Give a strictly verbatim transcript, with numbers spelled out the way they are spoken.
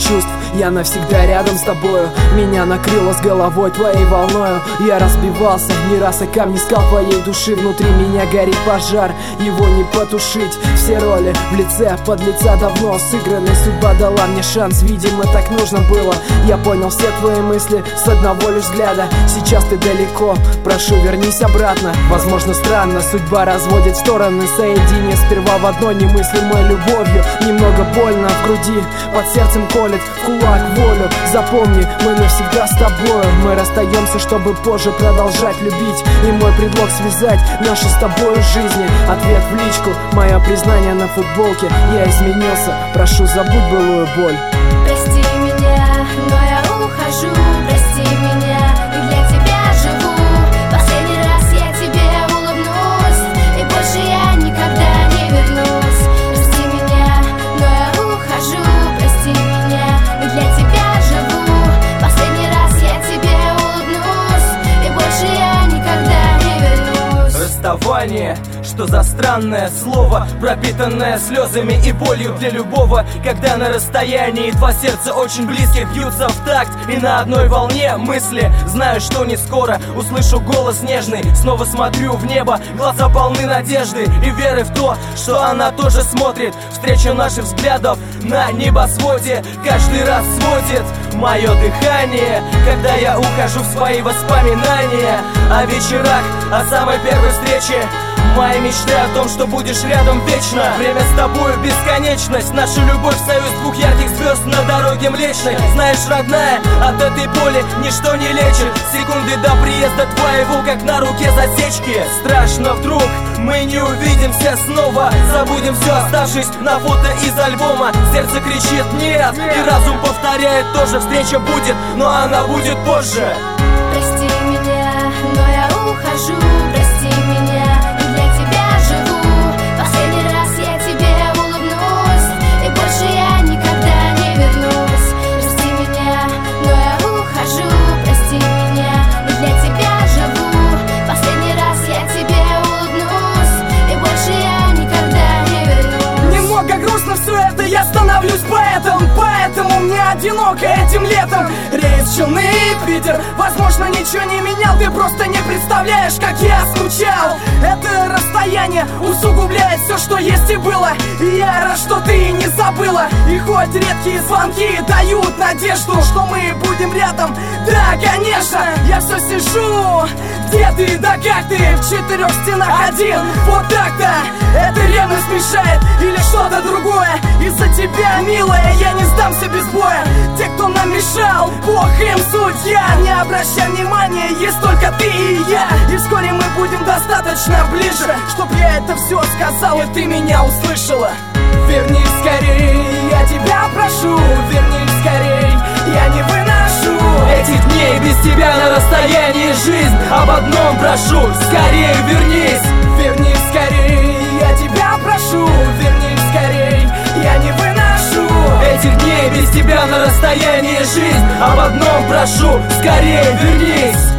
чувств. Я навсегда рядом с тобою, меня накрыло с головой твоей волною. Я разбивался не раз о камни скал твоей души. Внутри меня горит пожар, его не потушить. Все роли в лице подлеца давно сыграны. Судьба дала мне шанс, видимо так нужно было. Я понял все твои мысли с одного лишь взгляда. Сейчас ты далеко, прошу, вернись обратно. Возможно странно, судьба разводит стороны. Соедини сперва в одной немыслимой любовью. Немного больно в груди, под сердцем колет, в кулак волю. Запомни, мы навсегда с тобою. Мы расстаемся, чтобы позже продолжать любить. И мой предлог связать наши с тобою жизни. Ответ в личку, мое признание на футболке. Я изменился, прошу, забудь былую боль. Прости меня, но я ухожу. Прости меня, и для тебя живу. Последний раз я тебе улыбнусь, и больше я никогда не вернусь. Прости меня, но я ухожу. Прости меня, и для тебя живу. Последний раз я тебе улыбнусь, и больше я никогда не вернусь. Расставание, что за странное слово, пропитанное слезами и болью для любого. Когда на расстоянии два сердца очень близких бьются в такт и на одной волне мысли. Знаю, что не скоро услышу голос нежный. Снова смотрю в небо, глаза полны надежды и веры в то, что она тоже смотрит. Встреча наших взглядов на небосводе каждый раз сводит мое дыхание, когда я ухожу в свои воспоминания о вечерах, о самой первой встрече. Мои мечты о том, что будешь рядом вечно. Время с тобой бесконечность. Наша любовь союз двух ярких звезд на дороге Млечной. Знаешь, родная, от этой боли ничто не лечит. Секунды до приезда твоего, как на руке засечки. Страшно вдруг мы не увидимся снова. Забудем все, оставшись на фото из альбома. Сердце кричит нет, и разум повторяет тоже. Встреча будет, но она будет позже. Прости меня, но я ухожу. Прости меня, и для тебя живу. Последний раз я тебе улыбнусь, и больше я никогда не вернусь. Прости меня, но я ухожу. Прости меня, и для тебя живу. Последний раз я тебе улыбнусь, и больше я никогда не вернусь. Немного грустно все это, я становлюсь поэтом. Поэтому мне одиноко этим летом. Рейс Челны, Питер, возможно ничего не менял. Ты просто не представляешь, как я скучал. Это расстояние усугубляет все, что есть и было. И я рад, что ты не забыла. И хоть редкие звонки дают надежду, что мы будем рядом. Да, конечно, я все сижу. Где ты, да как ты, в четырех стенах один. Вот так-то, это ревность мешает или что-то другое. Из-за тебя, милая, я не сдамся без боя. Те, кто нам мешал, Бог им судья. Не обращай внимания, есть только ты и я. И вскоре мы будем достаточно ближе, чтоб я это все сказал и ты меня услышала. Вернись скорей, я тебя прошу. Вернись скорей, я не выношу этих дней без тебя на расстоянии. Жизнь об одном прошу, скорее вернись. Вернись скорей, я тебя прошу. Вернись скорей, я не выношу этих дней без тебя на расстоянии. Жизнь об одном прошу, скорее вернись.